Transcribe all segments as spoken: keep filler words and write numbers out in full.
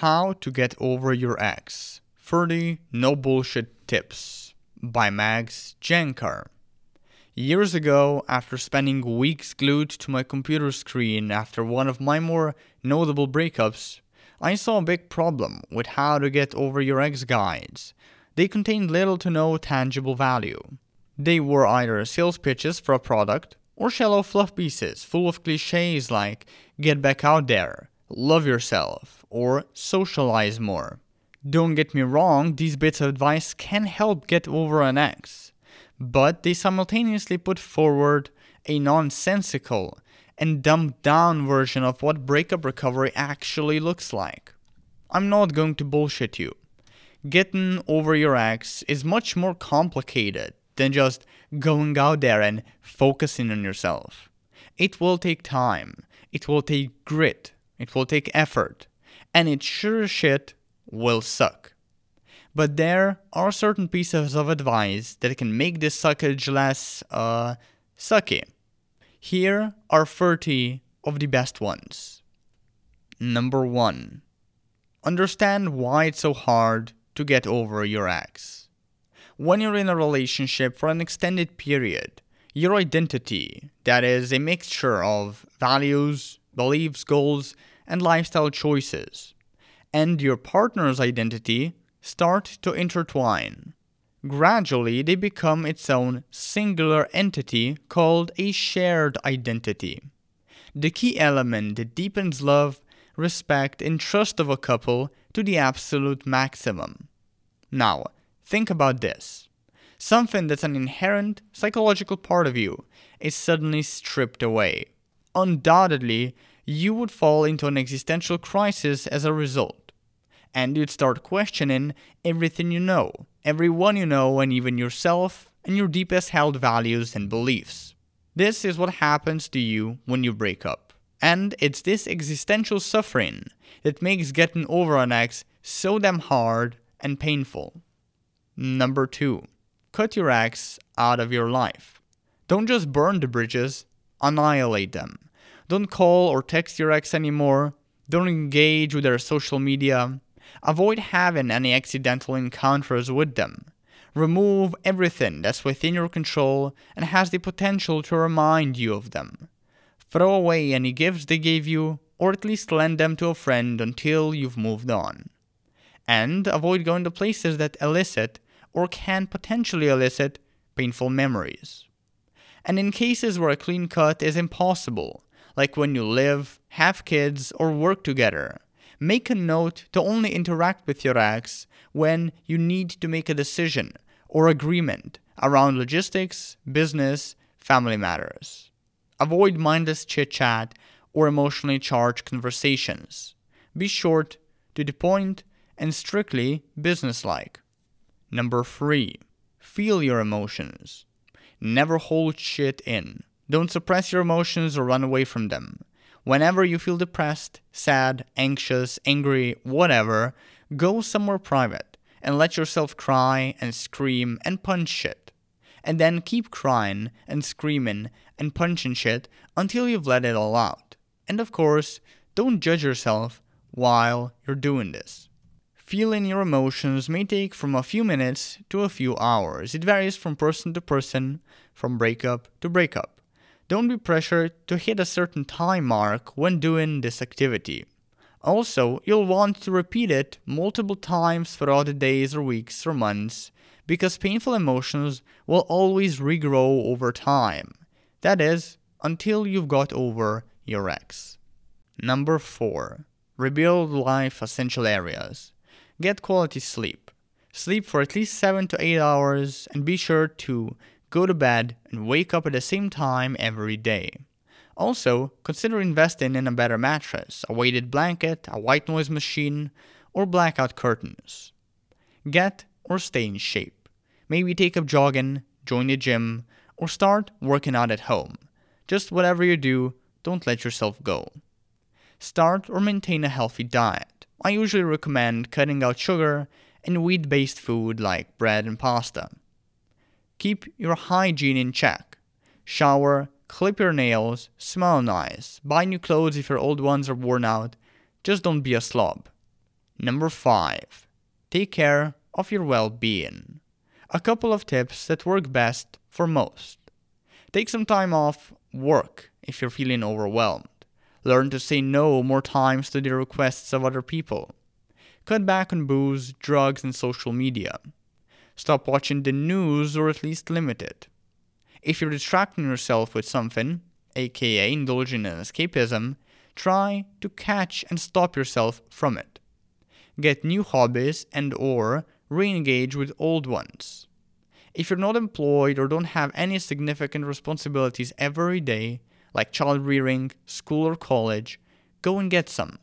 How to Get Over Your Ex thirty No Bullshit Tips by Max Jankar. Years ago, after spending weeks glued to my computer screen after one of my more notable breakups, I saw a big problem with how to get over your ex guides. They contained little to no tangible value. They were either sales pitches for a product or shallow fluff pieces full of cliches like get back out there, love yourself, or socialize more. Don't get me wrong, these bits of advice can help get over an ex, but they simultaneously put forward a nonsensical and dumbed down version of what breakup recovery actually looks like. I'm not going to bullshit you. Getting over your ex is much more complicated than just going out there and focusing on yourself. It will take time, it will take grit, it will take effort, and it sure as shit will suck. But there are certain pieces of advice that can make this suckage less, uh, sucky. Here are thirty of the best ones. Number one. Understand why it's so hard to get over your ex. When you're in a relationship for an extended period, your identity, that is a mixture of values, beliefs, goals, and lifestyle choices, and your partner's identity start to intertwine. Gradually, they become its own singular entity called a shared identity. The key element that deepens love, respect, and trust of a couple to the absolute maximum. Now, think about this. Something that's an inherent psychological part of you is suddenly stripped away. Undoubtedly, you would fall into an existential crisis as a result. And you'd start questioning everything you know, everyone you know, and even yourself, and your deepest held values and beliefs. This is what happens to you when you break up. And it's this existential suffering that makes getting over an ex so damn hard and painful. Number two. Cut your ex out of your life. Don't just burn the bridges, annihilate them. Don't call or text your ex anymore. Don't engage with their social media. Avoid having any accidental encounters with them. Remove everything that's within your control and has the potential to remind you of them. Throw away any gifts they gave you, or at least lend them to a friend until you've moved on. And avoid going to places that elicit or can potentially elicit painful memories. And in cases where a clean cut is impossible, like when you live, have kids, or work together, make a note to only interact with your ex when you need to make a decision or agreement around logistics, business, family matters. Avoid mindless chit-chat or emotionally charged conversations. Be short, to the point, and strictly businesslike. Number three. Feel your emotions. Never hold shit in. Don't suppress your emotions or run away from them. Whenever you feel depressed, sad, anxious, angry, whatever, go somewhere private and let yourself cry and scream and punch shit. And then keep crying and screaming and punching shit until you've let it all out. And of course, don't judge yourself while you're doing this. Feeling your emotions may take from a few minutes to a few hours. It varies from person to person, from breakup to breakup. Don't be pressured to hit a certain time mark when doing this activity. Also, you'll want to repeat it multiple times throughout the days or weeks or months, because painful emotions will always regrow over time. That is, until you've got over your ex. Number four. Rebuild life essential areas. Get quality sleep. Sleep for at least seven to eight hours and be sure to go to bed and wake up at the same time every day. Also, consider investing in a better mattress, a weighted blanket, a white noise machine, or blackout curtains. Get or stay in shape. Maybe take up jogging, join the gym, or start working out at home. Just whatever you do, don't let yourself go. Start or maintain a healthy diet. I usually recommend cutting out sugar and wheat-based food like bread and pasta. Keep your hygiene in check. Shower, clip your nails, smell nice, buy new clothes if your old ones are worn out. Just don't be a slob. Number five. Take care of your well-being. A couple of tips that work best for most. Take some time off work if you're feeling overwhelmed. Learn to say no more times to the requests of other people. Cut back on booze, drugs, and social media. Stop watching the news, or at least limit it. If you're distracting yourself with something, aka indulging in escapism, try to catch and stop yourself from it. Get new hobbies and or re-engage with old ones. If you're not employed or don't have any significant responsibilities every day, like child rearing, school or college, go and get some.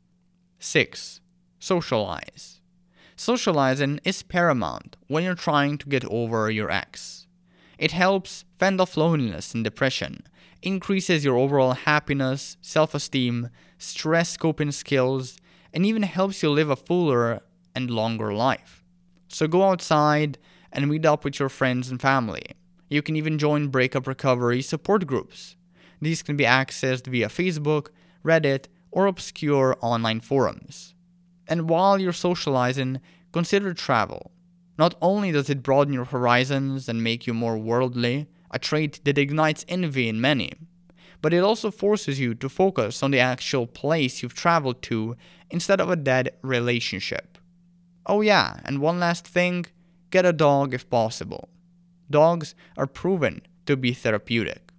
six. Socialize. Socializing is paramount when you're trying to get over your ex. It helps fend off loneliness and depression, increases your overall happiness, self-esteem, stress coping skills, and even helps you live a fuller and longer life. So go outside and meet up with your friends and family. You can even join breakup recovery support groups. These can be accessed via Facebook, Reddit, or obscure online forums. And while you're socializing, consider travel. Not only does it broaden your horizons and make you more worldly, a trait that ignites envy in many, but it also forces you to focus on the actual place you've traveled to instead of a dead relationship. Oh yeah, and one last thing, get a dog if possible. Dogs are proven to be therapeutic.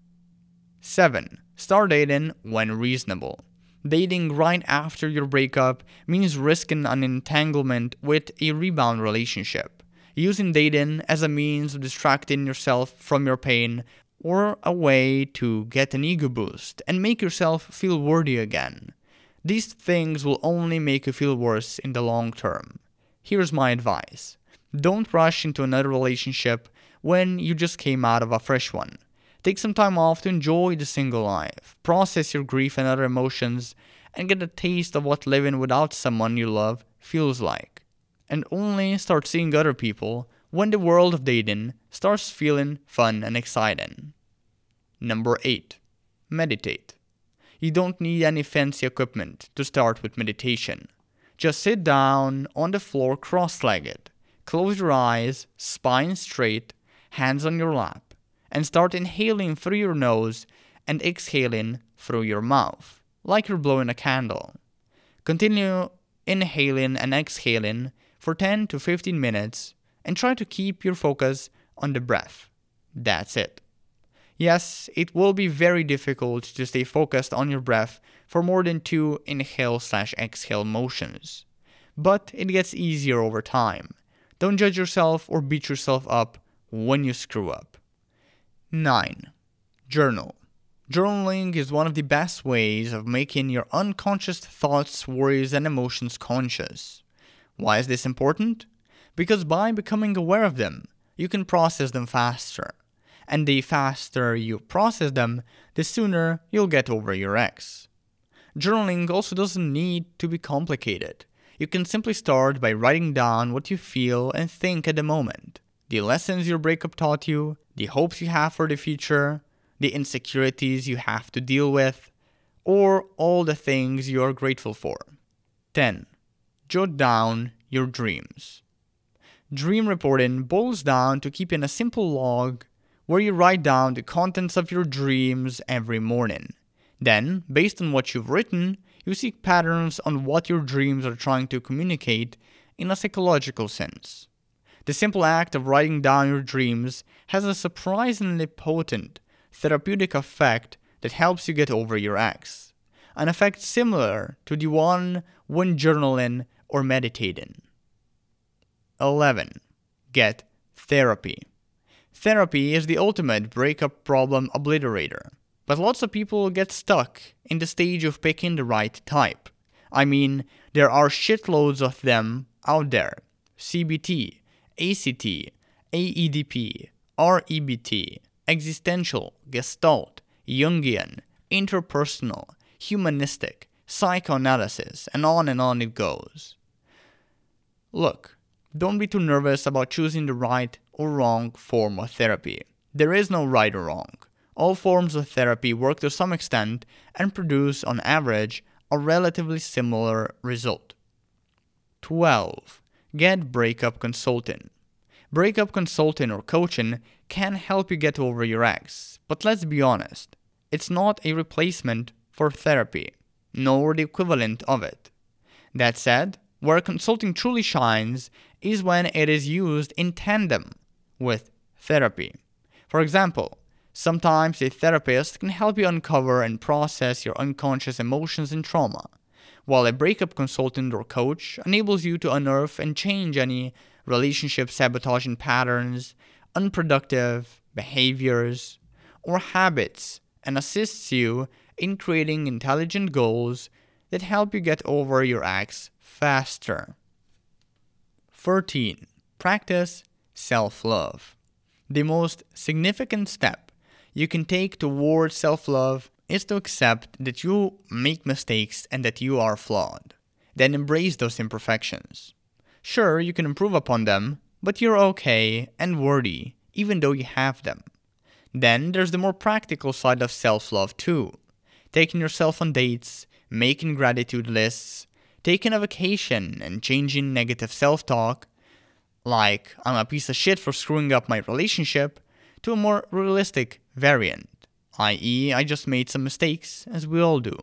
seven. Start dating when reasonable. Dating right after your breakup means risking an entanglement with a rebound relationship, using dating as a means of distracting yourself from your pain or a way to get an ego boost and make yourself feel worthy again. These things will only make you feel worse in the long term. Here's my advice. Don't rush into another relationship when you just came out of a fresh one. Take some time off to enjoy the single life, process your grief and other emotions, and get a taste of what living without someone you love feels like. And only start seeing other people when the world of dating starts feeling fun and exciting. Number eight. Meditate. You don't need any fancy equipment to start with meditation. Just sit down on the floor cross-legged, close your eyes, spine straight, hands on your lap, and start inhaling through your nose and exhaling through your mouth, like you're blowing a candle. Continue inhaling and exhaling for ten to fifteen minutes and try to keep your focus on the breath. That's it. Yes, it will be very difficult to stay focused on your breath for more than two inhale slash exhale motions, but it gets easier over time. Don't judge yourself or beat yourself up when you screw up. nine. Journal. Journaling is one of the best ways of making your unconscious thoughts, worries, and emotions conscious. Why is this important? Because by becoming aware of them, you can process them faster. And the faster you process them, the sooner you'll get over your ex. Journaling also doesn't need to be complicated. You can simply start by writing down what you feel and think at the moment. The lessons your breakup taught you, the hopes you have for the future, the insecurities you have to deal with, or all the things you are grateful for. ten. Jot down your dreams. Dream reporting boils down to keeping a simple log where you write down the contents of your dreams every morning. Then, based on what you've written, you seek patterns on what your dreams are trying to communicate in a psychological sense. The simple act of writing down your dreams has a surprisingly potent therapeutic effect that helps you get over your ex, an effect similar to the one when journaling or meditating. eleven. Get therapy. Therapy is the ultimate breakup problem obliterator, but lots of people get stuck in the stage of picking the right type. I mean, there are shitloads of them out there. C B T, A C T, A E D P, R E B T, existential, Gestalt, Jungian, interpersonal, humanistic, psychoanalysis, and on and on it goes. Look, don't be too nervous about choosing the right or wrong form of therapy. There is no right or wrong. All forms of therapy work to some extent and produce, on average, a relatively similar result. twelve. Get breakup consulting. Breakup consulting or coaching can help you get over your ex, but let's be honest, it's not a replacement for therapy, nor the equivalent of it. That said, where consulting truly shines is when it is used in tandem with therapy. For example, sometimes a therapist can help you uncover and process your unconscious emotions and trauma, while a breakup consultant or coach enables you to unearth and change any relationship sabotaging patterns, unproductive behaviors, or habits, and assists you in creating intelligent goals that help you get over your ex faster. thirteen. Practice self-love. The most significant step you can take towards self-love is to accept that you make mistakes and that you are flawed. Then embrace those imperfections. Sure, you can improve upon them, but you're okay and worthy even though you have them. Then there's the more practical side of self-love too. Taking yourself on dates, making gratitude lists, taking a vacation and changing negative self-talk, like I'm a piece of shit for screwing up my relationship, to a more realistic variant, that is I just made some mistakes, as we all do.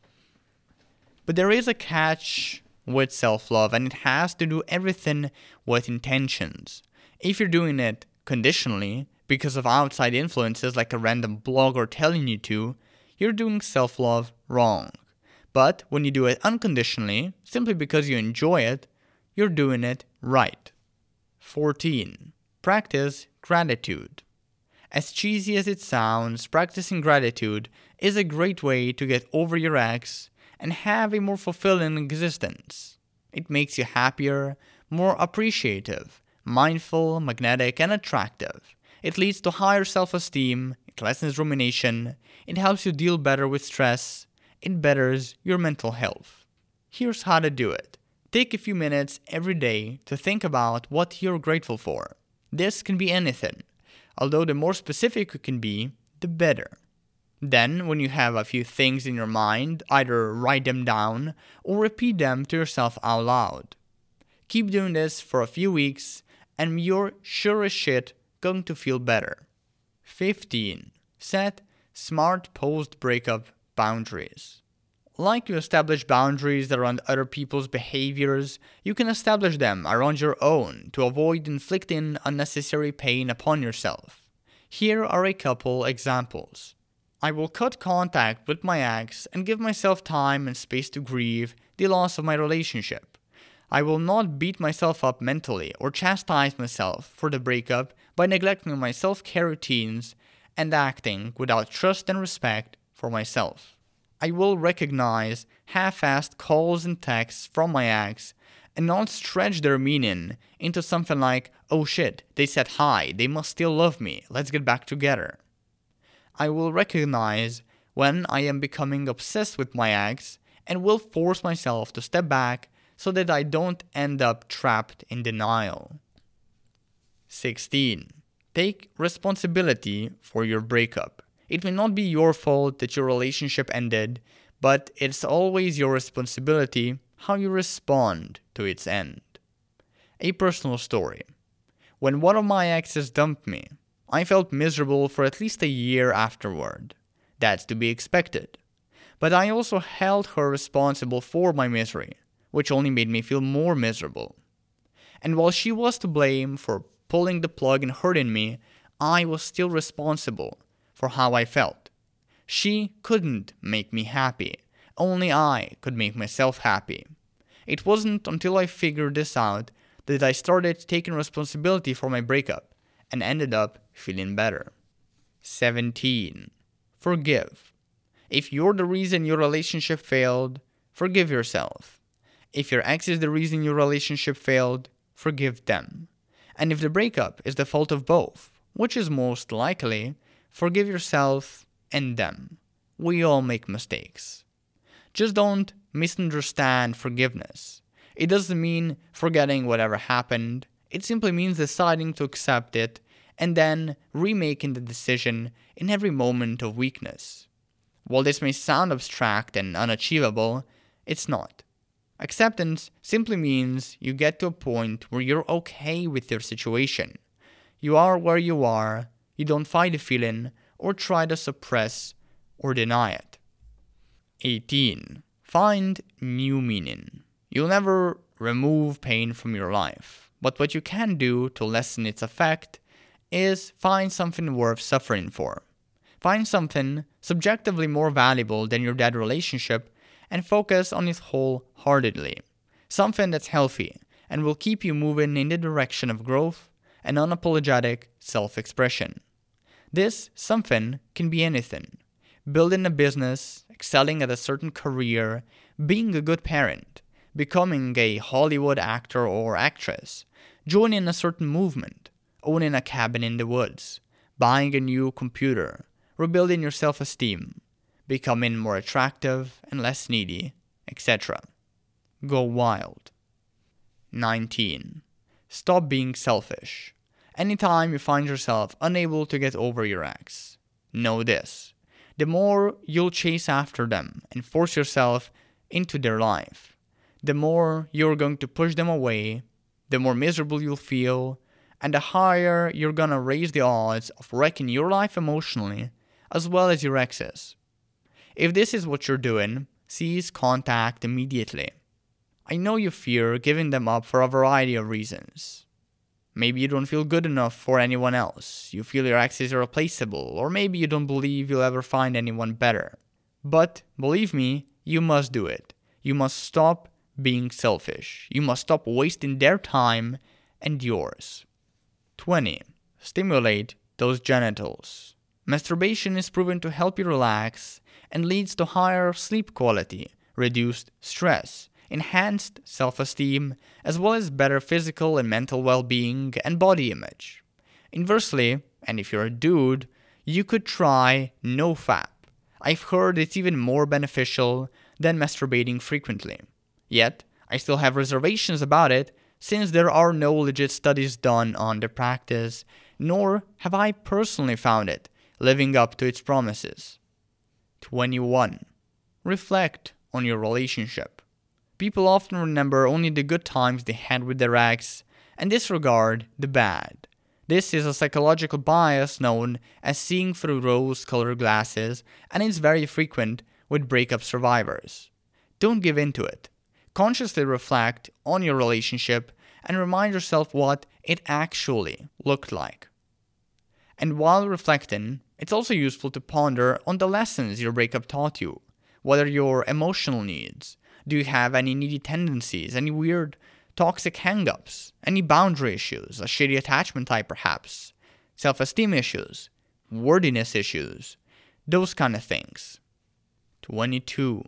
But there is a catch with self-love, and it has to do everything with intentions. If you're doing it conditionally, because of outside influences like a random blogger telling you to, you're doing self-love wrong. But when you do it unconditionally, simply because you enjoy it, you're doing it right. fourteen. Practice gratitude. As cheesy as it sounds, practicing gratitude is a great way to get over your ex and have a more fulfilling existence. It makes you happier, more appreciative, mindful, magnetic, and attractive. It leads to higher self-esteem, it lessens rumination, it helps you deal better with stress, it betters your mental health. Here's how to do it. Take a few minutes every day to think about what you're grateful for. This can be anything, although the more specific you can be, the better. Then, when you have a few things in your mind, either write them down or repeat them to yourself out loud. Keep doing this for a few weeks, and you're sure as shit going to feel better. fifteen. Set smart post-breakup boundaries. Like you establish boundaries around other people's behaviors, you can establish them around your own to avoid inflicting unnecessary pain upon yourself. Here are a couple examples. I will cut contact with my ex and give myself time and space to grieve the loss of my relationship. I will not beat myself up mentally or chastise myself for the breakup by neglecting my self-care routines and acting without trust and respect for myself. I will recognize half-assed calls and texts from my ex and not stretch their meaning into something like, oh shit, they said hi, they must still love me, let's get back together. I will recognize when I am becoming obsessed with my ex and will force myself to step back so that I don't end up trapped in denial. sixteen. Take responsibility for your breakup. It may not be your fault that your relationship ended, but it's always your responsibility how you respond to its end. A personal story. When one of my exes dumped me, I felt miserable for at least a year afterward. That's to be expected. But I also held her responsible for my misery, which only made me feel more miserable. And while she was to blame for pulling the plug and hurting me, I was still responsible for how I felt. She couldn't make me happy. Only I could make myself happy. It wasn't until I figured this out that I started taking responsibility for my breakup and ended up feeling better. seventeen. Forgive. If you're the reason your relationship failed, forgive yourself. If your ex is the reason your relationship failed, forgive them. And if the breakup is the fault of both, which is most likely, forgive yourself and them. We all make mistakes. Just don't misunderstand forgiveness. It doesn't mean forgetting whatever happened. It simply means deciding to accept it and then remaking the decision in every moment of weakness. While this may sound abstract and unachievable, it's not. Acceptance simply means you get to a point where you're okay with your situation. You are where you are, you don't fight the feeling or try to suppress or deny it. eighteen. Find new meaning. You'll never remove pain from your life, but what you can do to lessen its effect is find something worth suffering for. Find something subjectively more valuable than your dead relationship and focus on it wholeheartedly. Something that's healthy and will keep you moving in the direction of growth and unapologetic self-expression. This something can be anything. Building a business, excelling at a certain career, being a good parent, becoming a Hollywood actor or actress, joining a certain movement, owning a cabin in the woods, buying a new computer, rebuilding your self-esteem, becoming more attractive and less needy, et cetera. Go wild. nineteen. Stop being selfish. Anytime you find yourself unable to get over your ex, know this. The more you'll chase after them and force yourself into their life, the more you're going to push them away, the more miserable you'll feel, and the higher you're gonna raise the odds of wrecking your life emotionally as well as your ex's. If this is what you're doing, cease contact immediately. I know you fear giving them up for a variety of reasons. Maybe you don't feel good enough for anyone else, you feel your ex is irreplaceable, or maybe you don't believe you'll ever find anyone better. But believe me, you must do it. You must stop being selfish. You must stop wasting their time and yours. twenty. Stimulate those genitals. Masturbation is proven to help you relax and leads to higher sleep quality, reduced stress, enhanced self-esteem, as well as better physical and mental well-being and body image. Inversely, and if you're a dude, you could try NoFap. I've heard it's even more beneficial than masturbating frequently. Yet, I still have reservations about it since there are no legit studies done on the practice, nor have I personally found it living up to its promises. twenty-one. Reflect on your relationship. People often remember only the good times they had with their ex and disregard the bad. This is a psychological bias known as seeing through rose-colored glasses, and it's very frequent with breakup survivors. Don't give in to it. Consciously reflect on your relationship and remind yourself what it actually looked like. And while reflecting, it's also useful to ponder on the lessons your breakup taught you. What are your emotional needs? Do you have any needy tendencies, any weird toxic hang-ups, any boundary issues, a shitty attachment type perhaps, self-esteem issues, worthiness issues, those kind of things. twenty-two.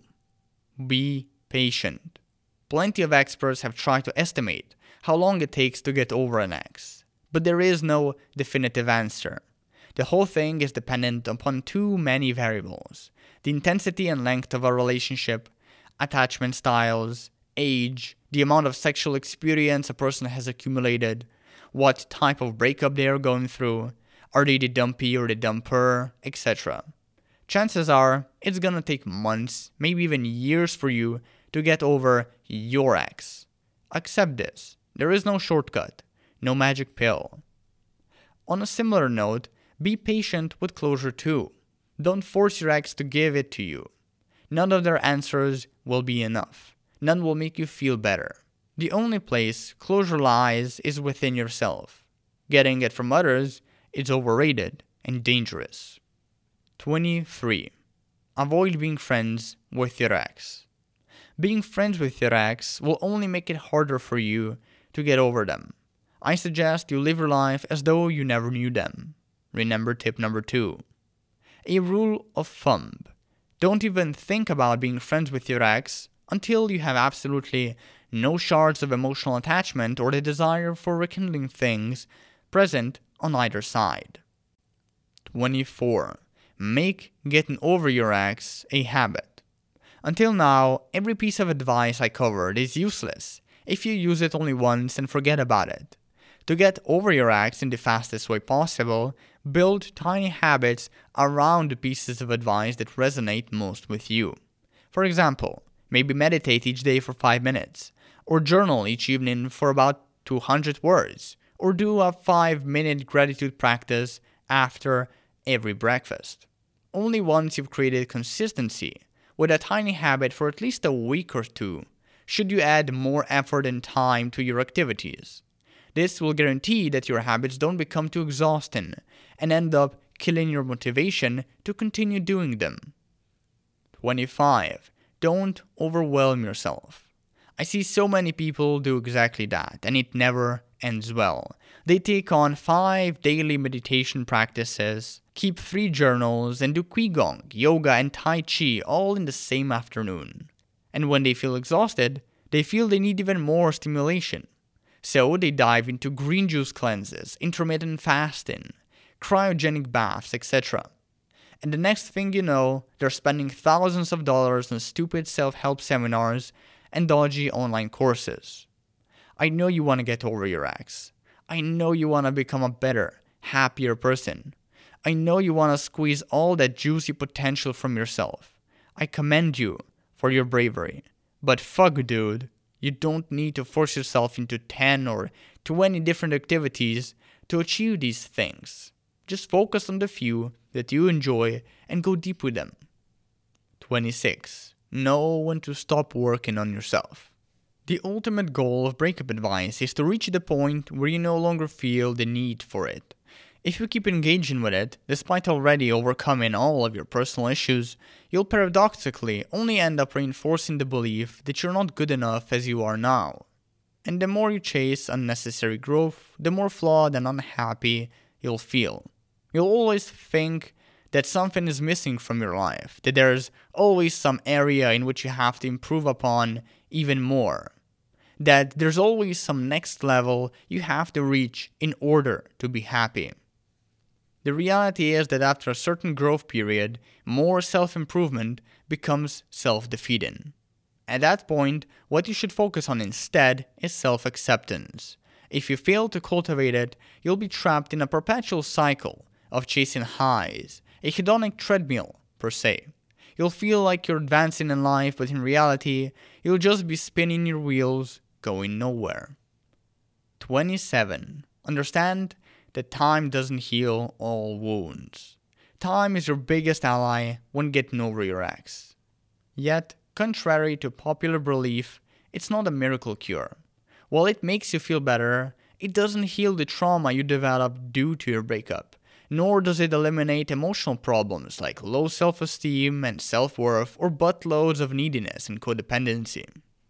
Be patient. Plenty of experts have tried to estimate how long it takes to get over an ex, but there is no definitive answer. The whole thing is dependent upon too many variables: the intensity and length of a relationship, attachment styles, age, the amount of sexual experience a person has accumulated, what type of breakup they are going through, are they the dumpy or the dumper, et cetera. Chances are it's gonna take months, maybe even years for you to get over your ex. Accept this. There is no shortcut, no magic pill. On a similar note, be patient with closure too. Don't force your ex to give it to you. None of their answers will be enough. None will make you feel better. The only place closure lies is within yourself. Getting it from others is overrated and dangerous. twenty-three. Avoid being friends with your ex. Being friends with your ex will only make it harder for you to get over them. I suggest you live your life as though you never knew them. Remember tip number two. A rule of thumb. Don't even think about being friends with your ex until you have absolutely no shards of emotional attachment or the desire for rekindling things present on either side. twenty-four. Make getting over your ex a habit. Until now, every piece of advice I covered is useless if you use it only once and forget about it. To get over your ex in the fastest way possible, build tiny habits around the pieces of advice that resonate most with you. For example, Maybe meditate each day for five minutes, or journal each evening for about two hundred words, or do a five minute gratitude practice after every breakfast. Only once you've created consistency with a tiny habit for at least a week or two should you add more effort and time to your activities. This will guarantee that your habits don't become too exhausting and end up killing your motivation to continue doing them. twenty-five. Don't overwhelm yourself. I see so many people do exactly that, and it never ends well. They take on five daily meditation practices, keep three journals, and do Qigong, yoga, and Tai Chi all in the same afternoon. And when they feel exhausted, they feel they need even more stimulation. So they dive into green juice cleanses, intermittent fasting, cryogenic baths, et cetera. And the next thing you know, they're spending thousands of dollars on stupid self-help seminars and dodgy online courses. I know you want to get over your ex. I know you want to become a better, happier person. I know you want to squeeze all that juicy potential from yourself. I commend you for your bravery. But fuck, dude, you don't need to force yourself into ten or twenty different activities to achieve these things. Just focus on the few that you enjoy and go deep with them. twenty-six. Know when to stop working on yourself. The ultimate goal of breakup advice is to reach the point where you no longer feel the need for it. If you keep engaging with it, despite already overcoming all of your personal issues, you'll paradoxically only end up reinforcing the belief that you're not good enough as you are now. And the more you chase unnecessary growth, the more flawed and unhappy you'll feel. You'll always think that something is missing from your life, that there's always some area in which you have to improve upon even more, that there's always some next level you have to reach in order to be happy. The reality is that after a certain growth period, more self-improvement becomes self-defeating. At that point, what you should focus on instead is self-acceptance. If you fail to cultivate it, you'll be trapped in a perpetual cycle of chasing highs, a hedonic treadmill, per se. You'll feel like you're advancing in life, but in reality, you'll just be spinning your wheels, going nowhere. twenty-seven. Understand that time doesn't heal all wounds. Time is your biggest ally when getting over your ex. Yet, contrary to popular belief, it's not a miracle cure. While it makes you feel better, it doesn't heal the trauma you developed due to your breakup, nor does it eliminate emotional problems like low self-esteem and self-worth or buttloads of neediness and codependency.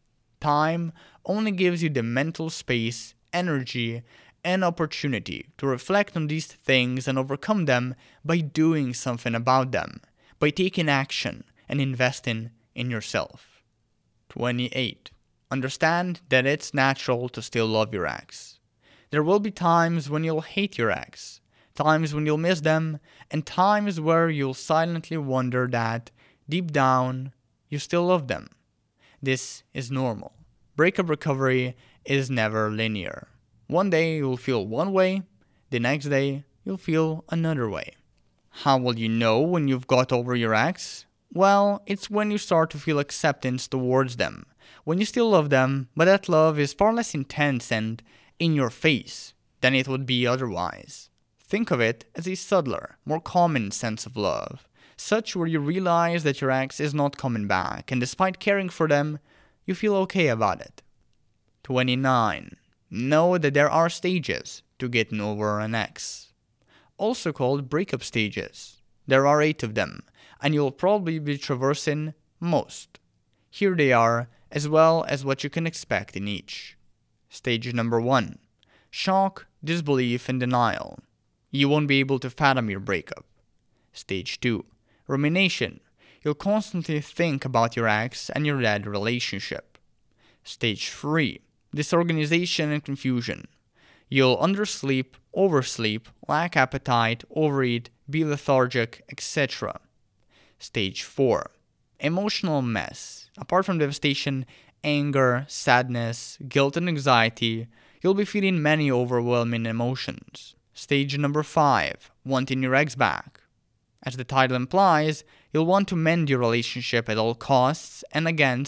Time only gives you the mental space, energy, and opportunity to reflect on these things and overcome them by doing something about them, by taking action and investing in yourself. twenty-eight. Understand that it's natural to still love your ex. There will be times when you'll hate your ex, times when you'll miss them, and times where you'll silently wonder that, deep down, you still love them. This is normal. Breakup recovery is never linear. One day you'll feel one way, the next day you'll feel another way. How will you know when you've got over your ex? Well, it's when you start to feel acceptance towards them, when you still love them, but that love is far less intense and in your face than it would be otherwise. Think of it as a subtler, more common sense of love, such where you realize that your ex is not coming back, and despite caring for them, you feel okay about it. twenty-nine. Know that there are stages to getting over an ex, also called breakup stages. There are eight of them, and you'll probably be traversing most. Here they are, as well as what you can expect in each. Stage number one. Shock, disbelief, and denial. You won't be able to fathom your breakup. Stage two. Rumination. You'll constantly think about your ex and your dead relationship. Stage three. Disorganization and confusion. You'll undersleep, oversleep, lack appetite, overeat, be lethargic, et cetera. Stage four. Emotional mess. Apart from devastation, anger, sadness, guilt, and anxiety, you'll be feeling many overwhelming emotions. Stage number five. Wanting your ex back. As the title implies, you'll want to mend your relationship at all costs and against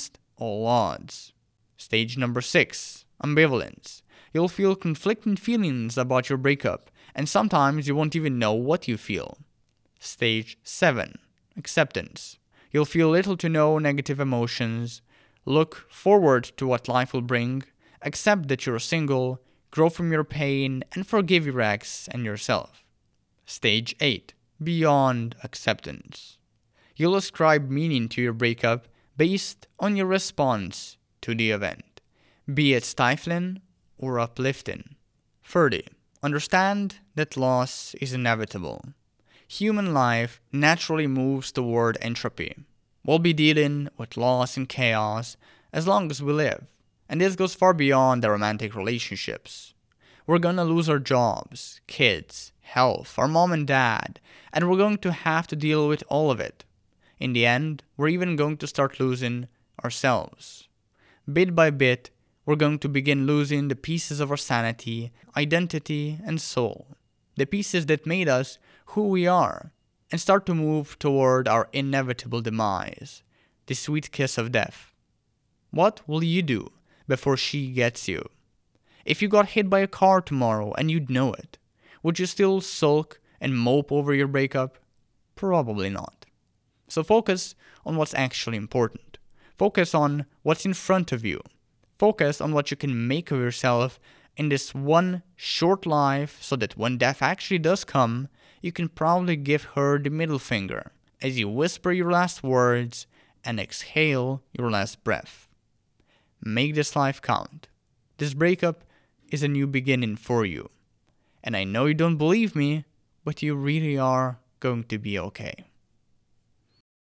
all odds. Stage number six, ambivalence. You'll feel conflicting feelings about your breakup, and sometimes you won't even know what you feel. Stage seven, acceptance. You'll feel little to no negative emotions, look forward to what life will bring, accept that you're single, grow from your pain, and forgive your ex and yourself. Stage eight, beyond acceptance. You'll ascribe meaning to your breakup based on your response to the event, be it stifling or uplifting. thirty. Understand that loss is inevitable. Human life naturally moves toward entropy. We'll be dealing with loss and chaos as long as we live. And this goes far beyond the romantic relationships. We're gonna lose our jobs, kids, health, our mom and dad, and we're going to have to deal with all of it. In the end, we're even going to start losing ourselves. Bit by bit, we're going to begin losing the pieces of our sanity, identity, and soul. The pieces that made us who we are, and start to move toward our inevitable demise, the sweet kiss of death. What will you do before she gets you? If you got hit by a car tomorrow and you'd know it, would you still sulk and mope over your breakup? Probably not. So focus on what's actually important. Focus on what's in front of you. Focus on what you can make of yourself in this one short life so that when death actually does come, you can proudly give her the middle finger as you whisper your last words and exhale your last breath. Make this life count. This breakup is a new beginning for you. And I know you don't believe me, but you really are going to be okay.